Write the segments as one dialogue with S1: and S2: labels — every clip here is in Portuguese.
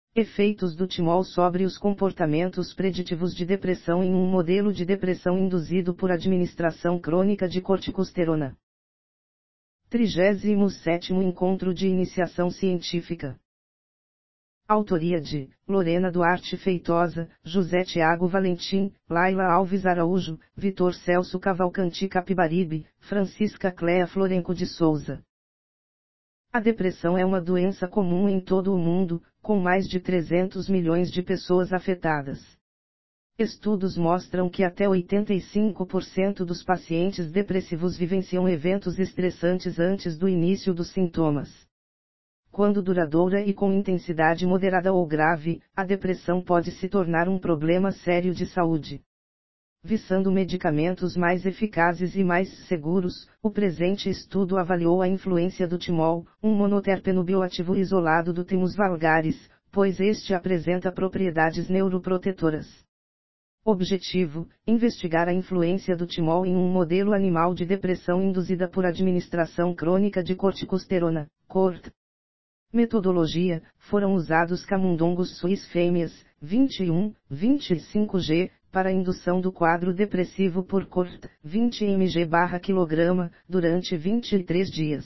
S1: Efeitos do timol sobre os comportamentos preditivos de depressão em um modelo de depressão induzido por administração crônica de corticosterona. 37º Encontro de Iniciação Científica. Autoria de Lorena Duarte Feitosa, José Tiago Valentim, Laila Alves Araújo, Vitor Celso Cavalcanti Capibaribe, Francisca Cléa Florenco de Souza. A depressão é uma doença comum em todo o mundo, com mais de 300 milhões de pessoas afetadas. Estudos mostram que até 85% dos pacientes depressivos vivenciam eventos estressantes antes do início dos sintomas. Quando duradoura e com intensidade moderada ou grave, a depressão pode se tornar um problema sério de saúde. Visando medicamentos mais eficazes e mais seguros, o presente estudo avaliou a influência do timol, um monoterpeno bioativo isolado do Thymus vulgaris, pois este apresenta propriedades neuroprotetoras. Objetivo: investigar a influência do timol em um modelo animal de depressão induzida por administração crônica de corticosterona, CORT. Metodologia: foram usados camundongos suis fêmeas, 21, 25G, para indução do quadro depressivo por CORT, 20 mg/kg, durante 23 dias.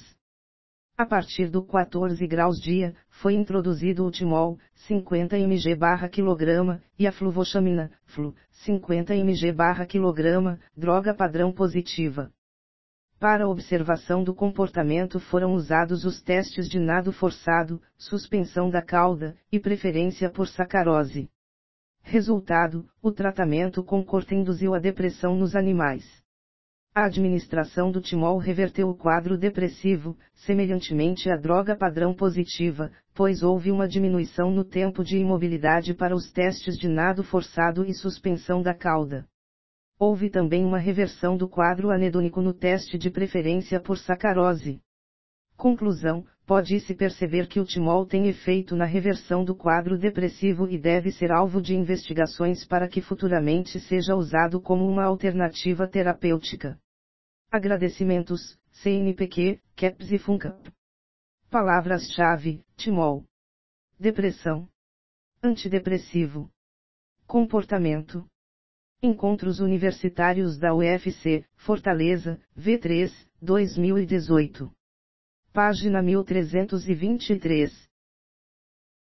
S1: A partir do 14 graus dia, foi introduzido o timol, 50 mg/kg, e a fluvoxamina, FLU, 50 mg/kg, droga padrão positiva. Para observação do comportamento foram usados os testes de nado forçado, suspensão da cauda, e preferência por sacarose. Resultado: o tratamento com CORT induziu a depressão nos animais. A administração do timol reverteu o quadro depressivo, semelhantemente à droga padrão positiva, pois houve uma diminuição no tempo de imobilidade para os testes de nado forçado e suspensão da cauda. Houve também uma reversão do quadro anedônico no teste de preferência por sacarose. Conclusão: pode-se perceber que o timol tem efeito na reversão do quadro depressivo e deve ser alvo de investigações para que futuramente seja usado como uma alternativa terapêutica. Agradecimentos, CNPq, CAPS e FUNCAP. Palavras-chave: timol, depressão, antidepressivo, comportamento. Encontros Universitários da UFC, Fortaleza, V3, 2018. Página 1323.